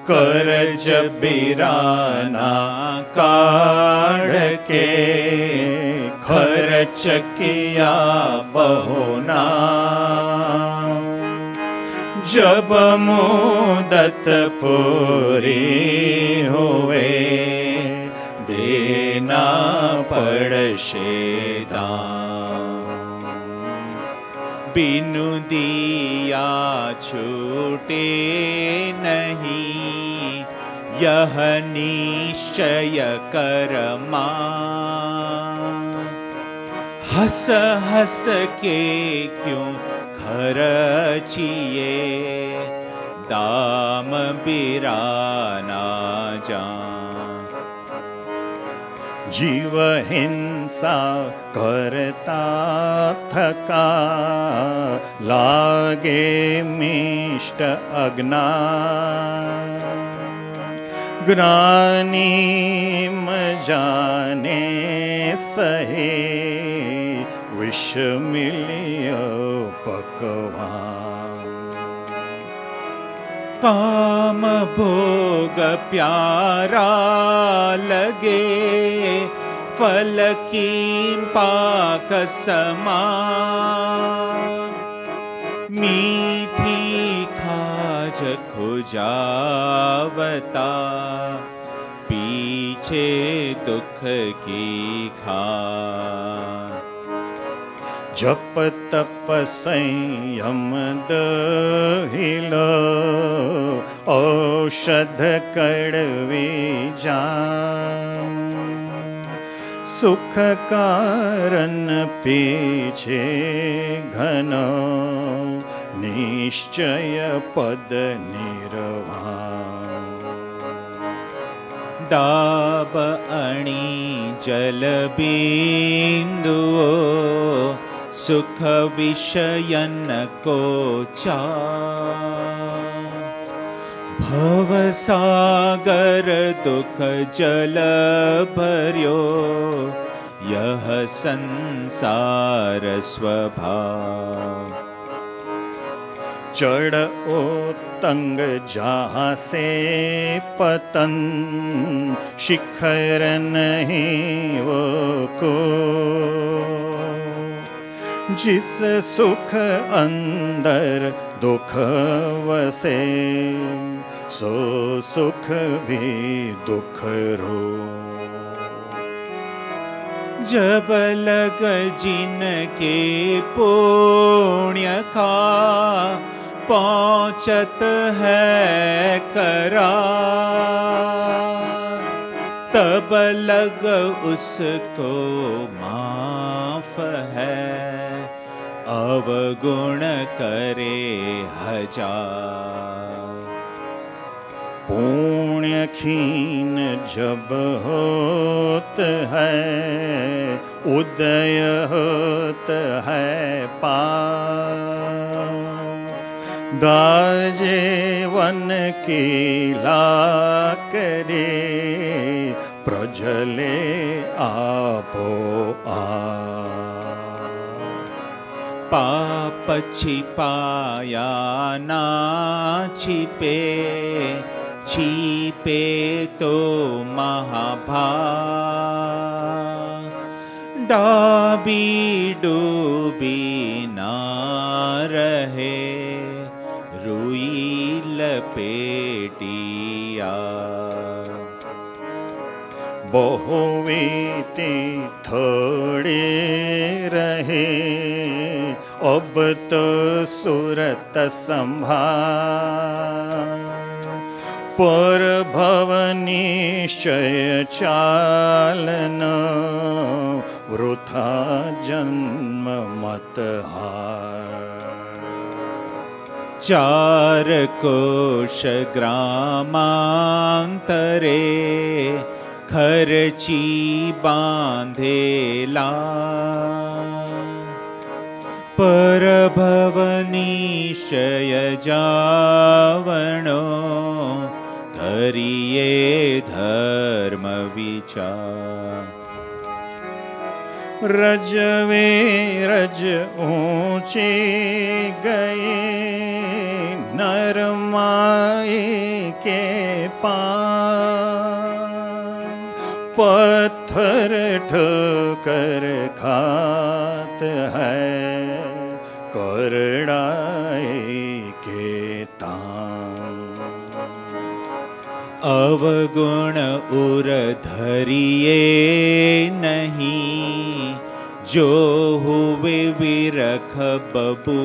करज बिराना काढ़ के खर्च किया बहुना। जब मुदत पूरी हुए देना पड़शे दाम। बिनु दिया छूटे नहीं यह निश्चय करमा। हंस हंस के क्यों खर्चिए दाम बिराना जान। जीव हिंसा करता थका लागे मिष्ट अज्ञान। ज्ञानी जाने सहे विष मिलियो पकवान। काम भोग प्यारा लगे फल की पाक समान। मीठी खाज खुजावता पीछे दुख की खान। जप तप संयम दहिलो औषध कड़वी जान। सुख कारण पीछे घनो निश्चय पद निर्वाण। डाब अणी जल बिंदुओ सुख विषयन को चार। भव सागर दुख जल भर्यो यह संसार स्वभाव। चढ़ ओतंग जहाँ से पतन शिखर नहीं वो को। जिस सुख अंदर दुख वसे सो सुख भी दुख रो। जब लग जिनके पुण्य का पहुँचत है करार। तब लग उसको माफ है अवगुण करे हजार। पुण्य खीन जब होत है उदय होत है पार। दाजे वन की लाकरे प्रजले आपो आ। पाप छिपाया ना छिपे छिपे तो महाभार। डाबी डूबी ना रहे रुई लपेटिया। बहुवीती थोड़े रहे अब तो सूरत संभार। पर भव निश्चय चालन वृथा जन्म मत हार। चार कोश ग्रामांतरे खर्ची बांधेला। पर भव निश्चय जावणो करिए धर्म विचार। रजवे रज ऊंचे गए नरमा के पत्थर ठोकर खात है करड़ाई के तान। अवगुण उर धरिए नहीं जो हुए विरख बबू।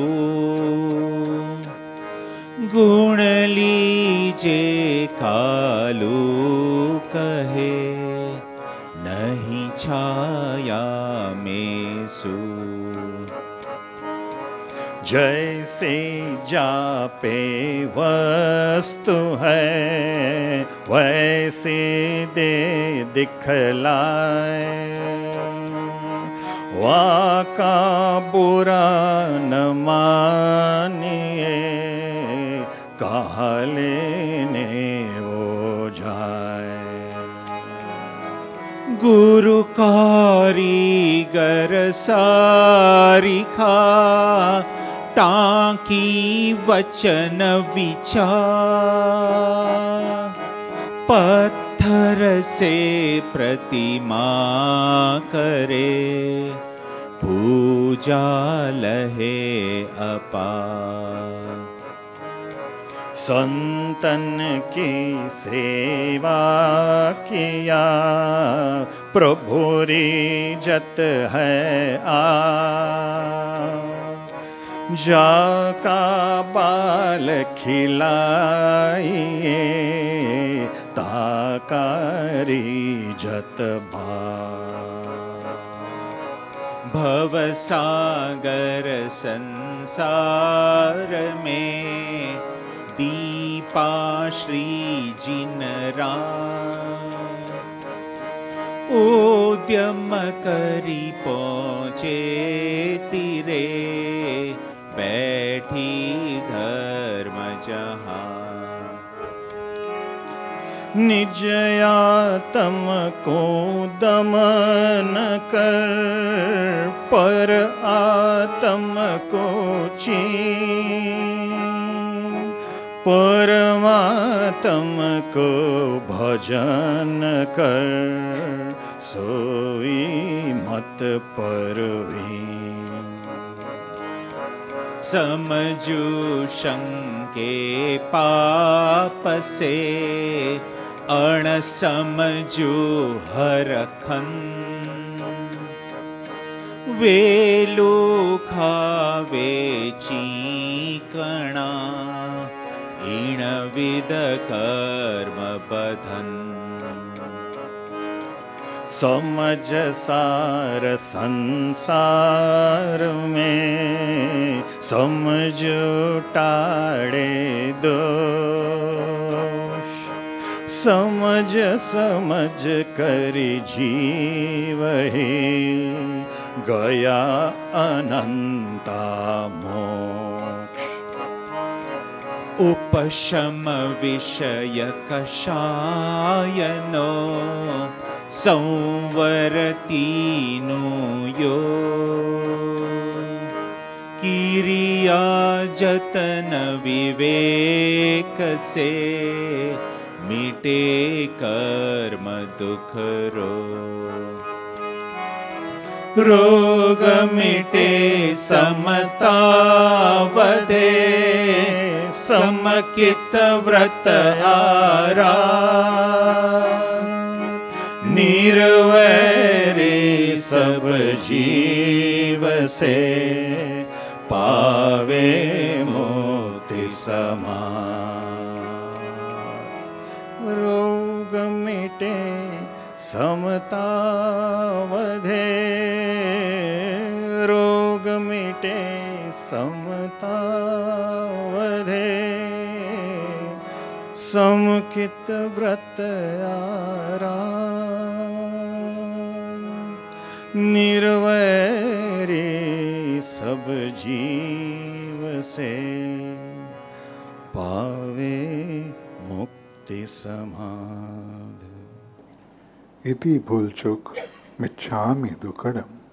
गुण लीजे कालू कहे नहीं छाया में सू। जैसे जापे वस्तु है वैसे दे दिखलाए। वाका बुरा न मानिए कहा लेने वो जाए। गुरु कारीगर सारिखा टांकी वचन विचार। पत्थर से प्रतिमा करे पूजा लहे अपार। संतन की सेवा किया प्रभु रिजत है जाका बाल खिलाइए ताकारी जत भा। भव सागर संसार में दीपा श्री जिन राम। उद्यम करी पहुँचे तीरे बैठी धर्म जहाँ। निज आत्म को दमन कर पर आत्म को चीन। परमात्म को भजन कर सोई मत परवीन। समझू शंके पाप से अण समझू हरखन। वेलू खावे चीकणा ईण विद कर्म बधन। समझ सार संसार में समझ टाड़े दोष। समझ समझ कर जीव ही गया अनंता मोक्ष। उपशम विषय कषायनो संवर तीनु यो। किरिया जतन विवेक से मिटे कर्म दुख रो। रोग मिटे समता वधे समकित व्रत आरा। निर्वैरी सब जीव से पावे मोक्ति समान। रोग मिटे समता वधे रोग मिटे समता वधे समकित व्रत आरा। निर्वैरी सब जीव से पावे मुक्ति समाध। इति भूलचुक मिच्छामि दुक्कडम।